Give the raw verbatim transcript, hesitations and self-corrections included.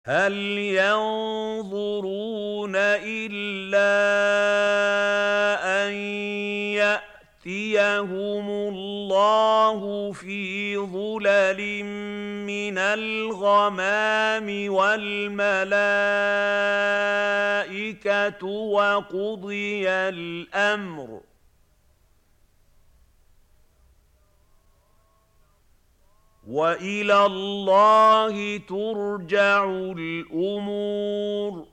هَلْ يَنظُرُونَ إِلَّا أَن يَأْتِيَهُمُ اللَّهُ فِي ظُلَلٍ مِّنَ الْغَمَامِ وَالْمَلَائِكَةُ وَقُضِيَ الْأَمْرُ ۚ وَإِلَى اللَّهِ تُرْجَعُ الْأُمُورُ